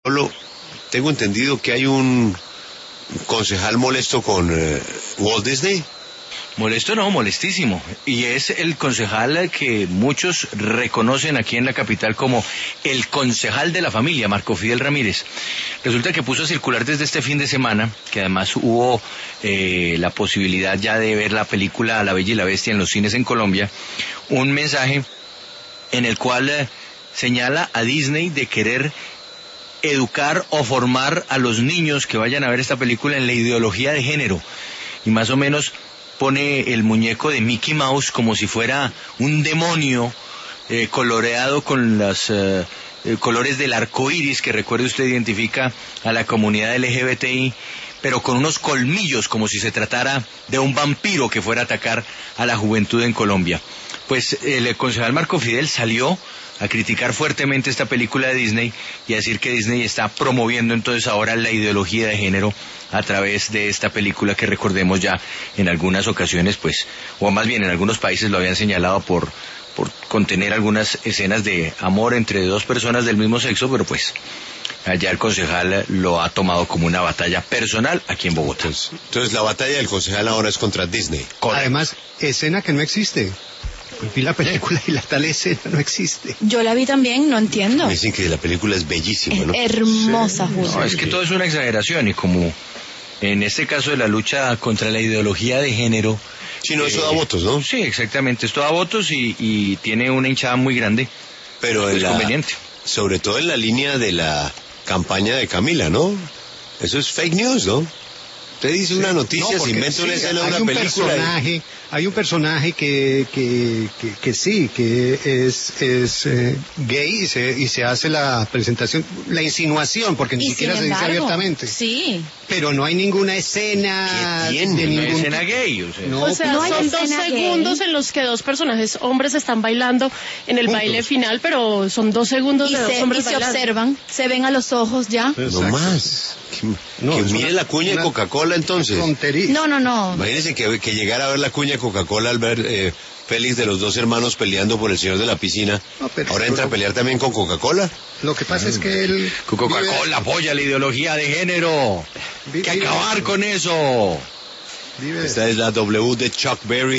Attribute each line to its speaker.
Speaker 1: Solo tengo entendido que hay un concejal molesto con Walt Disney.
Speaker 2: Molesto no, molestísimo. Y es el concejal que muchos reconocen aquí en la capital como el concejal de la familia, Marco Fidel Ramírez. Resulta que puso a circular desde este fin de semana, que además hubo la posibilidad ya de ver la película La Bella y la Bestia en los cines en Colombia, un mensaje en el cual señala a Disney de querer educar o formar a los niños que vayan a ver esta película en la ideología de género. Y más o menos pone el muñeco de Mickey Mouse como si fuera un demonio coloreado con los colores del arco iris, que recuerde usted identifica a la comunidad LGBTI, pero con unos colmillos como si se tratara de un vampiro que fuera a atacar a la juventud en Colombia. Pues el concejal Marco Fidel salió a criticar fuertemente esta película de Disney y a decir que Disney está promoviendo entonces ahora la ideología de género a través de esta película que, recordemos, ya en algunas ocasiones, pues, o más bien en algunos países lo habían señalado por contener algunas escenas de amor entre dos personas del mismo sexo, pero pues allá el concejal lo ha tomado como una batalla personal aquí en Bogotá.
Speaker 1: Entonces la batalla del concejal ahora es contra Disney.
Speaker 3: Correcto. Además, escena que no existe. Vi la película y la tal escena no existe.
Speaker 4: Yo la vi también, no entiendo.
Speaker 1: Me dicen que la película es bellísima, ¿no?
Speaker 4: Hermosa,
Speaker 3: Sí.
Speaker 4: Julio.
Speaker 2: No, es que todo es una exageración, y como en este caso de la lucha contra la ideología de género...
Speaker 1: Sí, no, eso da votos, ¿no?
Speaker 2: Sí, exactamente, esto da votos y tiene una hinchada muy grande.
Speaker 1: Pero
Speaker 2: es conveniente.
Speaker 1: Sobre todo en la línea de la campaña de Camila, ¿no? Eso es fake news, ¿no? Usted dice una noticia, se inventa una escena de una película.
Speaker 3: Hay un personaje que sí, que es gay y se hace la presentación, la insinuación, porque ni siquiera se dice abiertamente.
Speaker 4: Sí.
Speaker 3: Pero no hay ninguna escena
Speaker 1: ¿Qué tiene?
Speaker 3: de
Speaker 2: Una
Speaker 3: ningún
Speaker 2: escena gay, o sea.
Speaker 5: O sea,
Speaker 4: No hay
Speaker 5: son 2
Speaker 4: escena
Speaker 5: segundos
Speaker 4: gay.
Speaker 5: en los que dos personajes hombres están bailando en el
Speaker 3: Juntos.
Speaker 5: baile final, pero son 2 segundos
Speaker 4: Y
Speaker 5: de dos
Speaker 4: se
Speaker 5: hombres bailando.
Speaker 4: observan, se ven a los ojos ya.
Speaker 1: No
Speaker 3: Exacto.
Speaker 1: más.
Speaker 3: No,
Speaker 1: Que
Speaker 3: es
Speaker 1: mire
Speaker 3: una-
Speaker 1: la cuña de
Speaker 3: una
Speaker 1: Coca-Cola entonces.
Speaker 3: tontería.
Speaker 4: No.
Speaker 1: Imagínense que llegara a ver la cuña de Coca-Cola al ver Félix de los dos hermanos peleando por el señor de la piscina.
Speaker 3: No, pero
Speaker 1: Ahora entra a pelear también con Coca-Cola.
Speaker 3: Lo que pasa es que él
Speaker 2: Coca-Cola apoya la ideología de género. Hay que acabar con eso.
Speaker 3: vive
Speaker 1: Esta es la W de Chuck Berry.